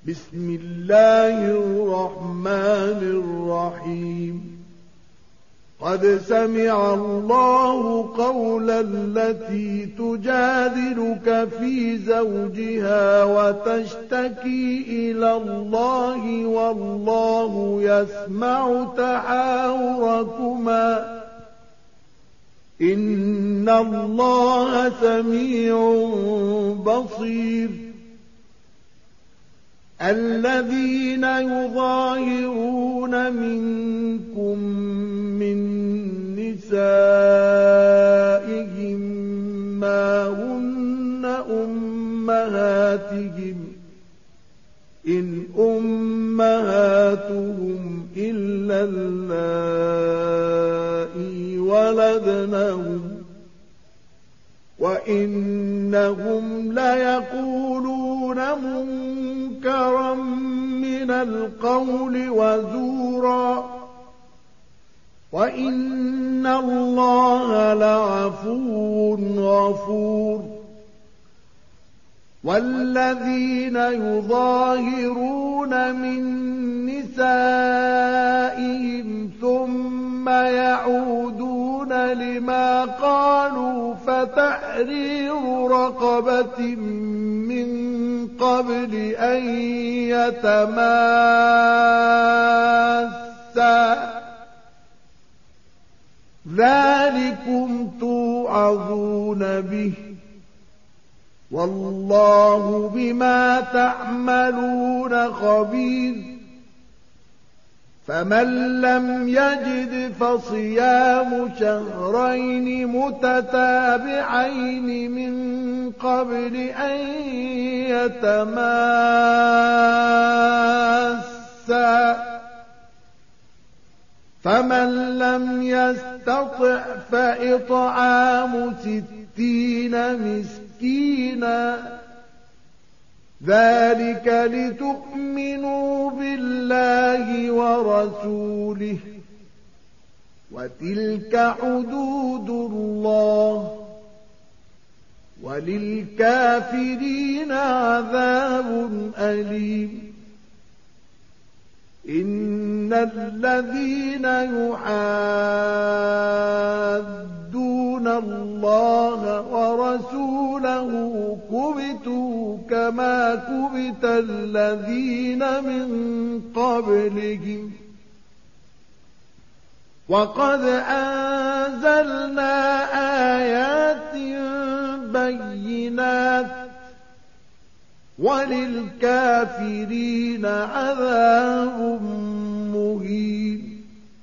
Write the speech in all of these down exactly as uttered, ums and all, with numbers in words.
بسم الله الرحمن الرحيم قد سمع الله قول التي تجادلك في زوجها وتشتكي إلى الله والله يسمع تحاوركما إن الله سميع بصير الذين يظاهرون منكم من نسائهم ما هن أمهاتهم إن أمهاتهم إلا اللائي ولدنهم وإنهم ليقولون منكرا من القول وزورا وإن الله لعفو غفور والذين يظاهرون من نسائهم ثم يعودون لما قالوا فتحرير رقبة من قبل أن يتماسا ذلكم توعظون به والله بما تعملون خبير فمن لم يجد فصيام شهرين متتابعين من قبل أن يتماسا فمن لم يستطع فإطعام ستين مسكينا ذلك لتؤمنوا بالله ورسوله وتلك حدود الله وللكافرين عذاب أليم إن الذين يحادون الله ورسوله كبتوا كما كبت الذين من قبلهم وقد أنزلنا آيات بينات وللكافرين عذاب مهين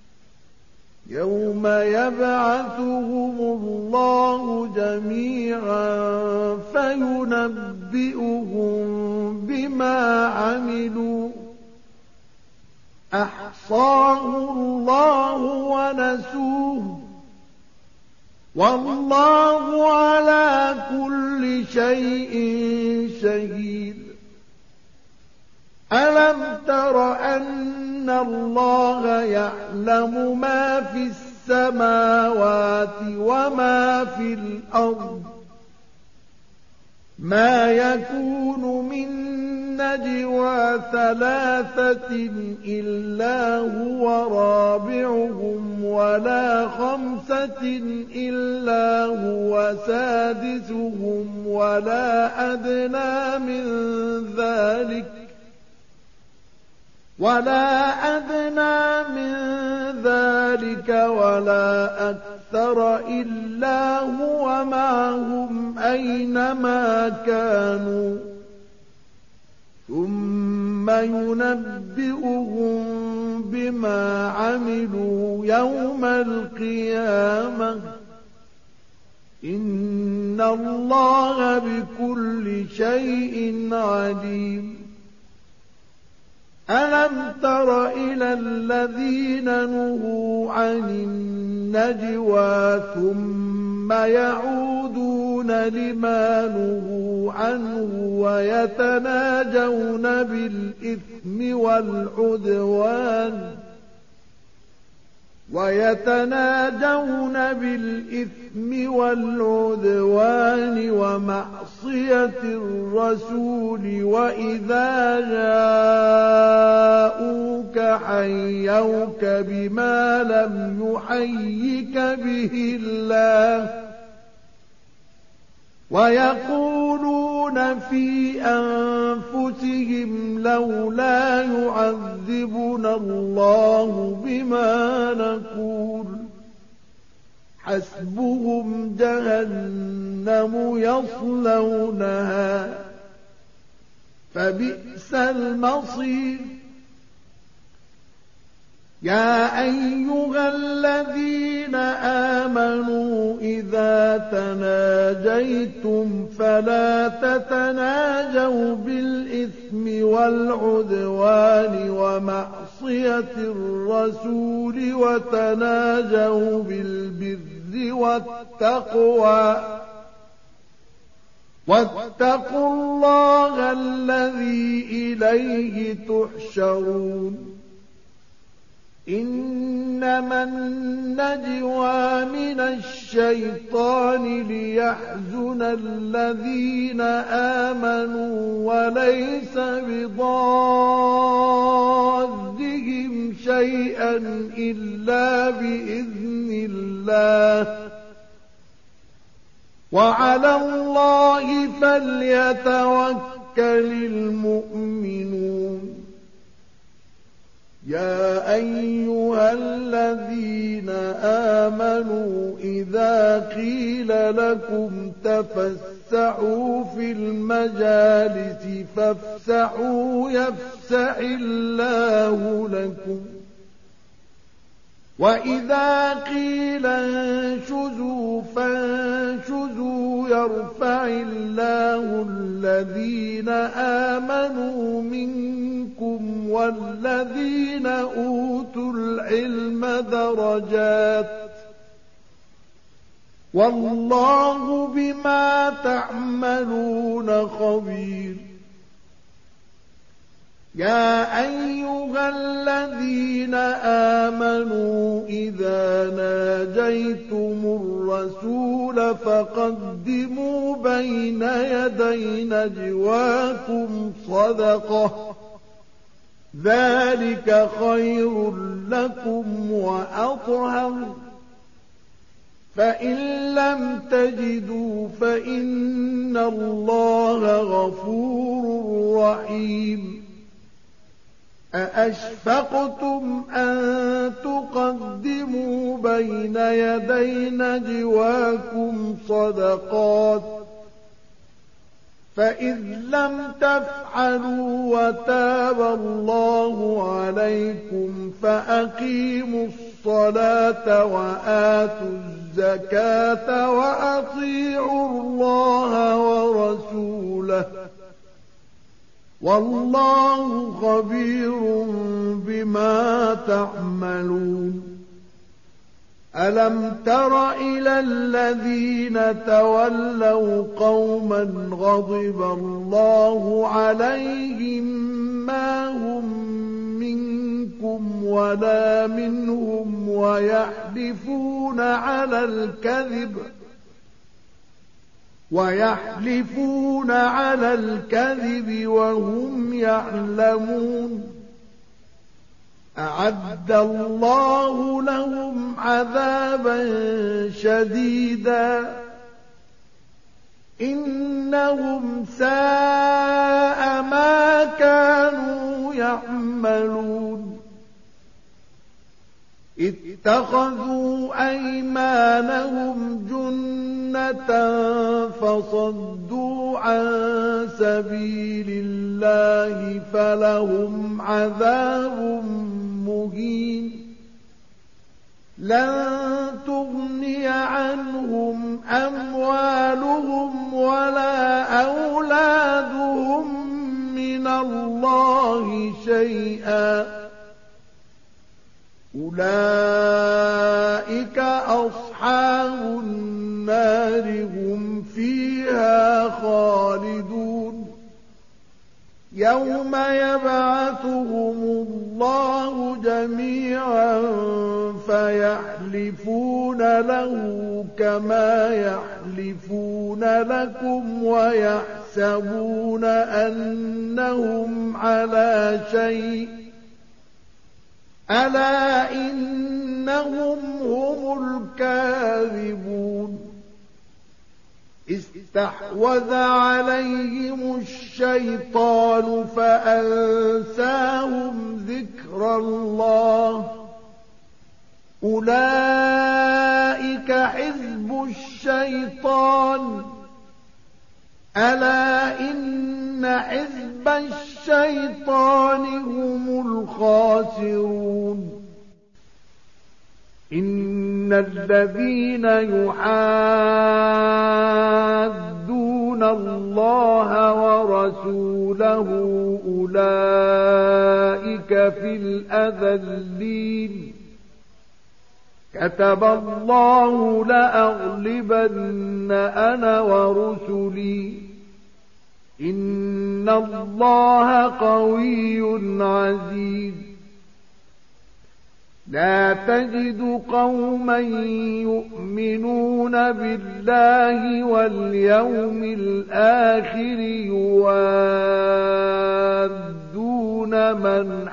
يوم يبعثهم الله جميعا فينبئهم بما عملوا أحصاه الله ونسوه والله على كل شيء شهيد ألم تر أن الله يعلم ما في السماوات وما في الأرض ما يكون من نجوى ثلاثة إلا هو رابعهم ولا خمسة إلا هو سادسهم ولا أدنى من ذلك ولا أدنى من ذلك ولا أكثر إلا هو معهم أينما كانوا ثم ينبئهم بما عملوا يوم القيامة إن الله بكل شيء عليم ألم تر إلى الذين نهوا عن النجوى ثم يعودون لما نهوا عنه ويتناجون بالإثم والعدوان ويتناجون بالإثم والعدوان ومعصية الرسول وإذا جاءوك حيوك بما لم يحيك به الله ويقولون في أنفسهم لولا يعذبنا الله بما نقول حسبهم جهنم يصلونها فبئس المصير يا أيها الذين آمنوا إذا تناجيتم فلا تتناجوا بالإثم والعدوان ومعصية الرسول وتناجوا بالبر والتقوى واتقوا الله الذي إليه تحشرون إنما النجوى من الشيطان ليحزن الذين آمنوا وليس بضارهم شيئا إلا بإذن الله وعلى الله فليتوكل المؤمنون يا أيها الذين آمنوا إذا قيل لكم تفسحوا في المجالس فافسحوا يفسح الله لكم وإذا قيل انشزوا فانشزوا يرفع الله الذين آمنوا منكم والذين أوتوا العلم درجات والله بما تعملون خبير يا أيها الذين آمنوا إذا ناجيتم الرسول فقدموا بين يدي نجواكم صدقة ذلك خير لكم وأطهر فإن لم تجدوا فإن الله غفور رحيم أأشفقتم أن تقدموا بين يدي نجواكم صدقات فإذ لم تفعلوا وتاب الله عليكم فأقيموا الصلاة وآتوا الزكاة وأطيعوا الله ورسوله والله خبير بما تعملون ألم تر إلى الذين تولوا قوما غضب الله عليهم ما هم منكم ولا منهم ويحلفون على الكذب ويحلفون على الكذب وهم يعلمون أعد الله لهم عذابا شديدا إنهم ساء ما كانوا يعملون اتخذوا أيمانهم جنة فصدوا عن سبيل الله فلهم عذاب مهين لن تغني عنهم أموالهم ولا أولادهم من الله شيئا أولئك أصحاب النار هم فيها خالدون يوم يبعثهم الله جميعا فيحلفون له كما يحلفون لكم ويحسبون أنهم على شيء ألا إنهم هم الكاذبون استحوذ عليهم الشيطان فأنساهم ذكر الله أولئك حزب الشيطان ألا إن حزب الشيطان هم الخاسرون إن الذين يحادون الله ورسوله أولئك في الأذلين كتب الله لأغلبن أنا ورسلي إن الله قوي عزيز لا تجد قوما يؤمنون بالله واليوم الآخر يوادون من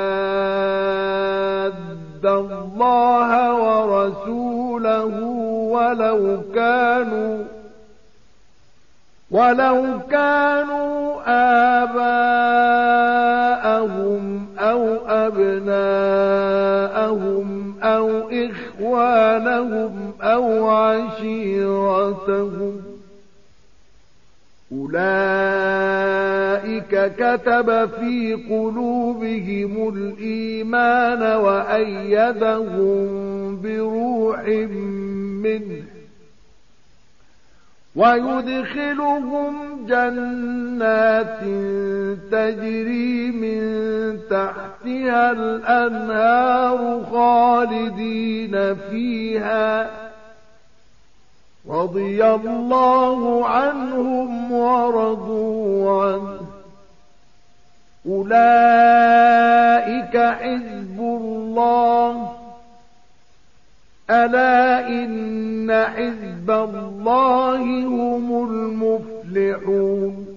حاد الله ورسوله ولو كانوا ولو كانوا آباءهم أو أبناءهم أو إخوانهم أو عشيرتهم أولئك كتب في قلوبهم الإيمان وأيدهم بروح منه ويدخلهم جنات تجري من تحتها الأنهار خالدين فيها رضي الله عنهم ورضوا عنه أولئك حزب الله ألا إن حزب الله هم المفلحون